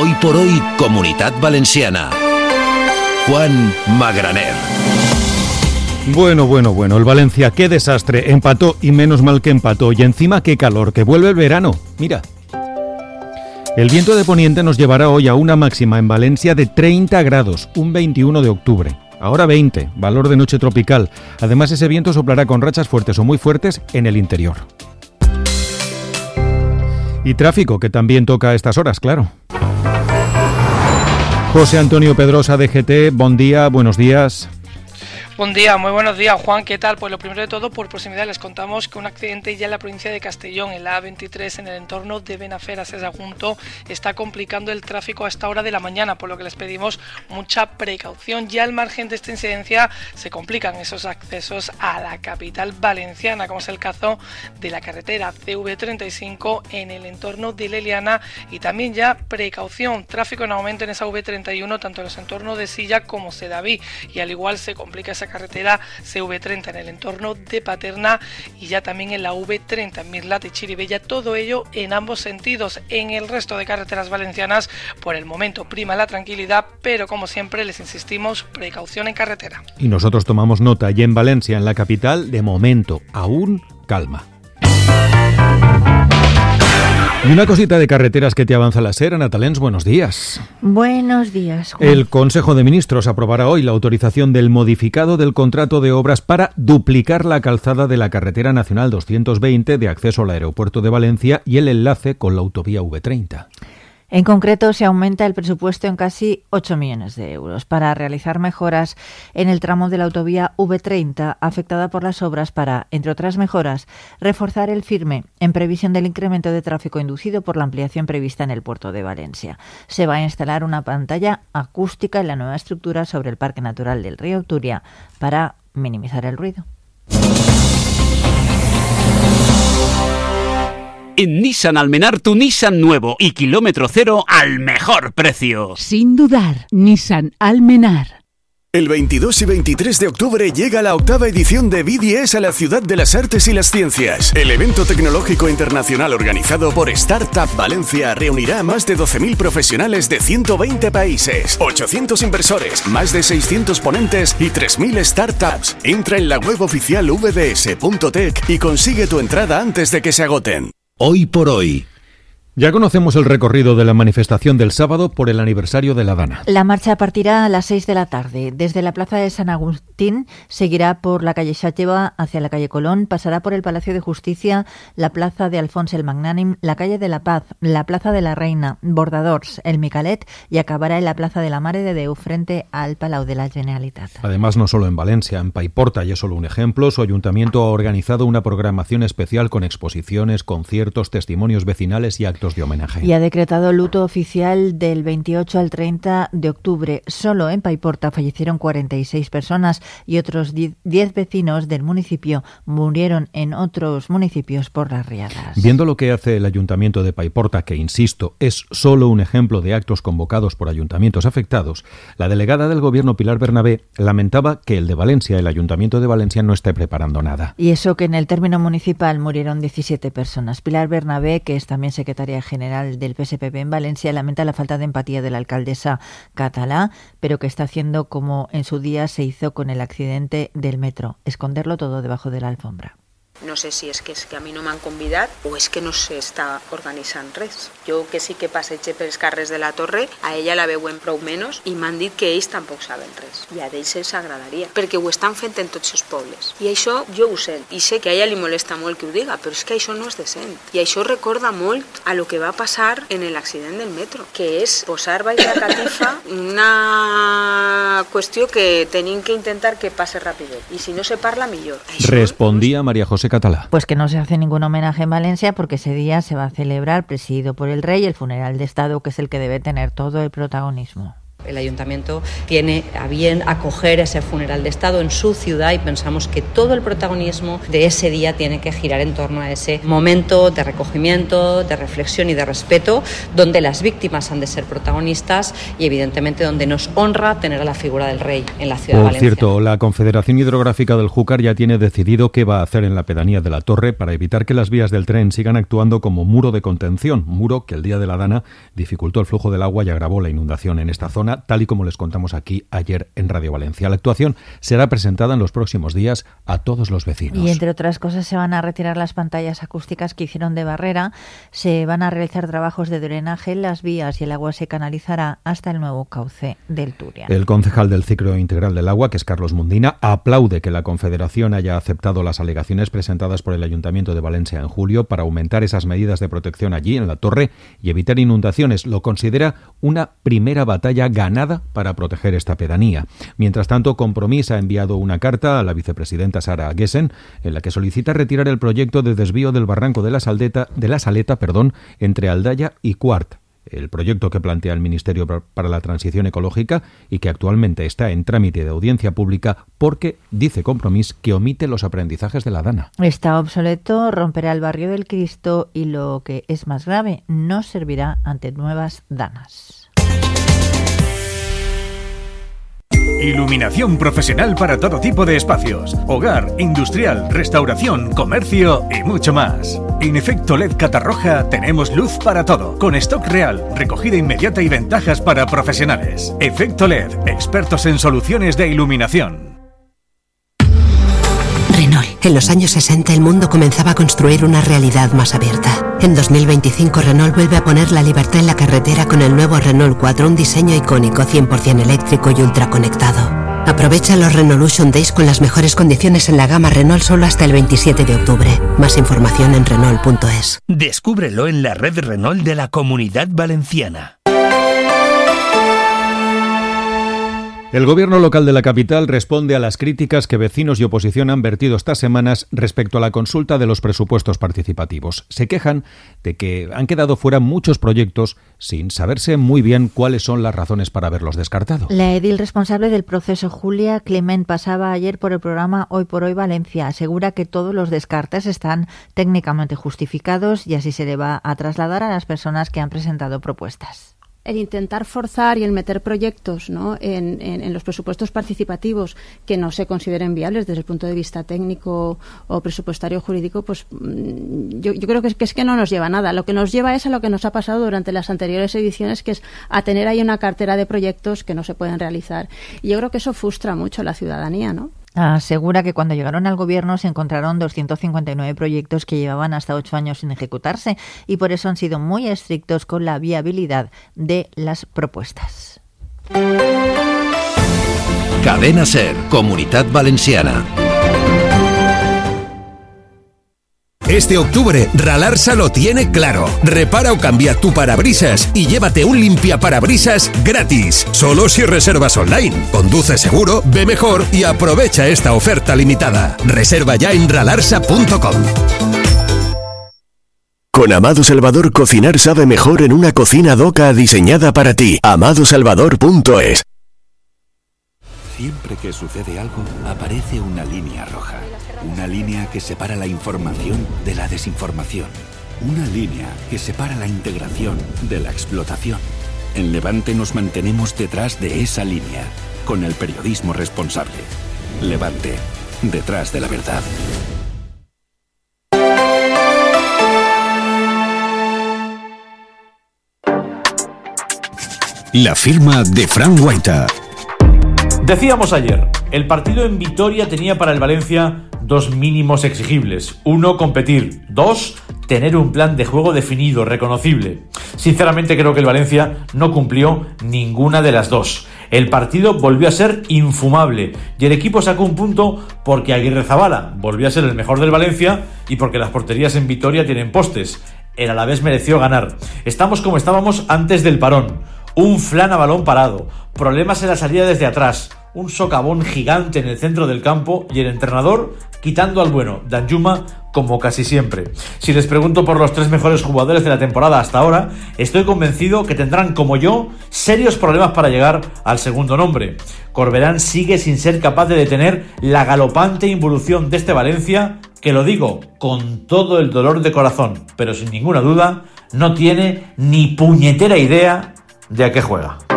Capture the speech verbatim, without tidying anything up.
Hoy por hoy, Comunitat Valenciana. Juan Magraner. Bueno, bueno, bueno, el Valencia, qué desastre, empató y menos mal que empató, y encima qué calor, que vuelve el verano, mira. El viento de poniente nos llevará hoy a una máxima en Valencia de treinta grados, un veintiuno de octubre. Ahora veinte, valor de noche tropical. Además, ese viento soplará con rachas fuertes o muy fuertes en el interior. Y tráfico, que también toca a estas horas, claro. José Antonio Pedrosa, D G T, buen día, buenos días. Buen día, muy buenos días, Juan, ¿qué tal? Pues lo primero de todo, por proximidad les contamos que un accidente ya en la provincia de Castellón, en la A veintitrés, en el entorno de Benaferas, ese Sagunto, está complicando el tráfico a esta hora de la mañana, por lo que les pedimos mucha precaución. Ya al margen de esta incidencia se complican esos accesos a la capital valenciana, como es el caso de la carretera C V treinta y cinco en el entorno de Leliana, y también ya precaución, tráfico en aumento en esa V treinta y uno, tanto en los entornos de Silla como Sedaví, y al igual se complica esa carretera C V treinta en el entorno de Paterna y ya también en la V treinta en Mirlat y Chiribella, todo ello en ambos sentidos. En el resto de carreteras valencianas, por el momento prima la tranquilidad, pero como siempre les insistimos, precaución en carretera. Y nosotros tomamos nota, y en Valencia, en la capital, de momento, aún calma. Y una cosita de carreteras que te avanza la SER, Ana Talens, buenos días. Buenos días, Juan. El Consejo de Ministros aprobará hoy la autorización del modificado del contrato de obras para duplicar la calzada de la carretera nacional doscientos veinte de acceso al aeropuerto de Valencia y el enlace con la autovía V treinta. En concreto, se aumenta el presupuesto en casi ocho millones de euros para realizar mejoras en el tramo de la autovía V treinta afectada por las obras para, entre otras mejoras, reforzar el firme en previsión del incremento de tráfico inducido por la ampliación prevista en el puerto de Valencia. Se va a instalar una pantalla acústica en la nueva estructura sobre el Parque Natural del Río Turia para minimizar el ruido. En Nissan Almenar, tu Nissan nuevo y kilómetro cero al mejor precio. Sin dudar, Nissan Almenar. El veintidós y veintitrés de octubre llega la octava edición de B D S a la Ciudad de las Artes y las Ciencias. El evento tecnológico internacional organizado por Startup Valencia reunirá a más de doce mil profesionales de ciento veinte países, ochocientos inversores, más de seiscientos ponentes y tres mil startups. Entra en la web oficial v d s punto tech y consigue tu entrada antes de que se agoten. Hoy por hoy. Ya conocemos el recorrido de la manifestación del sábado por el aniversario de la Dana. La marcha partirá a las seis de la tarde. Desde la plaza de San Agustín seguirá por la calle Xàtiva hacia la calle Colón, pasará por el Palacio de Justicia, la plaza de Alfons el Magnànim, la calle de la Paz, la plaza de la Reina, Bordadors, el Micalet y acabará en la plaza de la Mare de Déu frente al Palau de la Generalitat. Además, no solo en Valencia, en Paiporta, y es solo un ejemplo, su ayuntamiento ha organizado una programación especial con exposiciones, conciertos, testimonios vecinales y actos de homenaje. Y ha decretado luto oficial del veintiocho al treinta de octubre. Solo en Paiporta fallecieron cuarenta y seis personas y otros diez vecinos del municipio murieron en otros municipios por las riadas. Viendo lo que hace el Ayuntamiento de Paiporta, que insisto, es solo un ejemplo de actos convocados por ayuntamientos afectados, la delegada del Gobierno, Pilar Bernabé, lamentaba que el de Valencia, el Ayuntamiento de Valencia, no esté preparando nada. Y eso que en el término municipal murieron diecisiete personas. Pilar Bernabé, que es también secretaria general del P S P B en Valencia, lamenta la falta de empatía de la alcaldesa catalá, pero que está haciendo como en su día se hizo con el accidente del metro, esconderlo todo debajo de la alfombra. No sé si és que, és que a mi no m'han convidat o és que no s'està organitzant res. Jo que sí que passege pels carrers de la Torre, a ella la veuen prou menys i m'han dit que ells tampoc saben res. I a ells els agradaria, perquè ho estan fent en tots els pobles. I això jo ho sé, i sé que a ella li molesta molt que ho diga, però és que això no és decent. I això recorda molt a lo que va passar en l'accident del metro, que és posar baix la catifa una qüestió que tenim que intentar que passe ràpid. I si no se parla, millor. Això Respondía María José Catalá. Pues que no se hace ningún homenaje en Valencia porque ese día se va a celebrar, presidido por el rey, el funeral de Estado, que es el que debe tener todo el protagonismo. El Ayuntamiento tiene a bien acoger ese funeral de Estado en su ciudad y pensamos que todo el protagonismo de ese día tiene que girar en torno a ese momento de recogimiento, de reflexión y de respeto, donde las víctimas han de ser protagonistas y evidentemente donde nos honra tener a la figura del rey en la ciudad de Valencia. Por cierto, la Confederación Hidrográfica del Júcar ya tiene decidido qué va a hacer en la pedanía de la Torre para evitar que las vías del tren sigan actuando como muro de contención, muro que el día de la Dana dificultó el flujo del agua y agravó la inundación en esta zona, tal y como les contamos aquí ayer en Radio Valencia. La actuación será presentada en los próximos días a todos los vecinos. Y entre otras cosas se van a retirar las pantallas acústicas que hicieron de barrera, se van a realizar trabajos de drenaje en las vías y el agua se canalizará hasta el nuevo cauce del Turia. El concejal del Ciclo Integral del Agua, que es Carlos Mundina, aplaude que la Confederación haya aceptado las alegaciones presentadas por el Ayuntamiento de Valencia en julio para aumentar esas medidas de protección allí en la torre y evitar inundaciones. Lo considera una primera batalla ganada para proteger esta pedanía. Mientras tanto, Compromís ha enviado una carta a la vicepresidenta Sara Gessen en la que solicita retirar el proyecto de desvío del barranco de la Saleta, de la Saleta, perdón, entre Aldaya y Cuart. El proyecto que plantea el Ministerio para la Transición Ecológica y que actualmente está en trámite de audiencia pública porque, dice Compromís, que omite los aprendizajes de la Dana. Está obsoleto, romperá el barrio del Cristo y, lo que es más grave, no servirá ante nuevas danas. Iluminación profesional para todo tipo de espacios, hogar, industrial, restauración, comercio y mucho más. En Efecto L E D Catarroja tenemos luz para todo, con stock real, recogida inmediata y ventajas para profesionales. Efecto L E D, expertos en soluciones de iluminación. Renault. En los años sesenta el mundo comenzaba a construir una realidad más abierta. En dos mil veinticinco Renault vuelve a poner la libertad en la carretera con el nuevo Renault cuatro, un diseño icónico cien por ciento eléctrico y ultraconectado. Aprovecha los Renaulution Days con las mejores condiciones en la gama Renault solo hasta el veintisiete de octubre. Más información en Renault punto es. Descúbrelo en la red Renault de la Comunidad Valenciana. El gobierno local de la capital responde a las críticas que vecinos y oposición han vertido estas semanas respecto a la consulta de los presupuestos participativos. Se quejan de que han quedado fuera muchos proyectos sin saberse muy bien cuáles son las razones para haberlos descartado. La edil responsable del proceso, Julia Clement, pasaba ayer por el programa Hoy por Hoy Valencia. Asegura que todos los descartes están técnicamente justificados y así se le va a trasladar a las personas que han presentado propuestas. El intentar forzar y el meter proyectos, ¿no?, en, en, en los presupuestos participativos que no se consideren viables desde el punto de vista técnico o presupuestario jurídico, pues yo, yo creo que es, que es que no nos lleva a nada. Lo que nos lleva es a lo que nos ha pasado durante las anteriores ediciones, que es a tener ahí una cartera de proyectos que no se pueden realizar. Y yo creo que eso frustra mucho a la ciudadanía, ¿no? Asegura que cuando llegaron al gobierno se encontraron doscientos cincuenta y nueve proyectos que llevaban hasta ocho años sin ejecutarse y por eso han sido muy estrictos con la viabilidad de las propuestas. Cadena SER, Comunitat Valenciana. Este octubre, Ralarsa lo tiene claro. Repara o cambia tu parabrisas y llévate un limpiaparabrisas gratis. Solo si reservas online. Conduce seguro, ve mejor y aprovecha esta oferta limitada. Reserva ya en ralarsa punto com. Con Amado Salvador, cocinar sabe mejor en una cocina doca diseñada para ti. amado salvador punto es. Siempre que sucede algo, aparece una línea roja. Una línea que separa la información de la desinformación. Una línea que separa la integración de la explotación. En Levante nos mantenemos detrás de esa línea, con el periodismo responsable. Levante, detrás de la verdad. La firma de Fran Guaita. Decíamos ayer, el partido en Vitoria tenía para el Valencia dos mínimos exigibles. Uno, competir. Dos, tener un plan de juego definido, reconocible. Sinceramente creo que el Valencia no cumplió ninguna de las dos. El partido volvió a ser infumable y el equipo sacó un punto porque Aguirrezabala volvió a ser el mejor del Valencia y porque las porterías en Vitoria tienen postes. El Alavés mereció ganar. Estamos como estábamos antes del parón. Un flan a balón parado, problemas en la salida desde atrás, un socavón gigante en el centro del campo y el entrenador quitando al bueno Danjuma como casi siempre. Si les pregunto por los tres mejores jugadores de la temporada hasta ahora, estoy convencido que tendrán, como yo, serios problemas para llegar al segundo nombre. Corberán sigue sin ser capaz de detener la galopante involución de este Valencia, que lo digo con todo el dolor de corazón, pero sin ninguna duda, no tiene ni puñetera idea de a qué juega.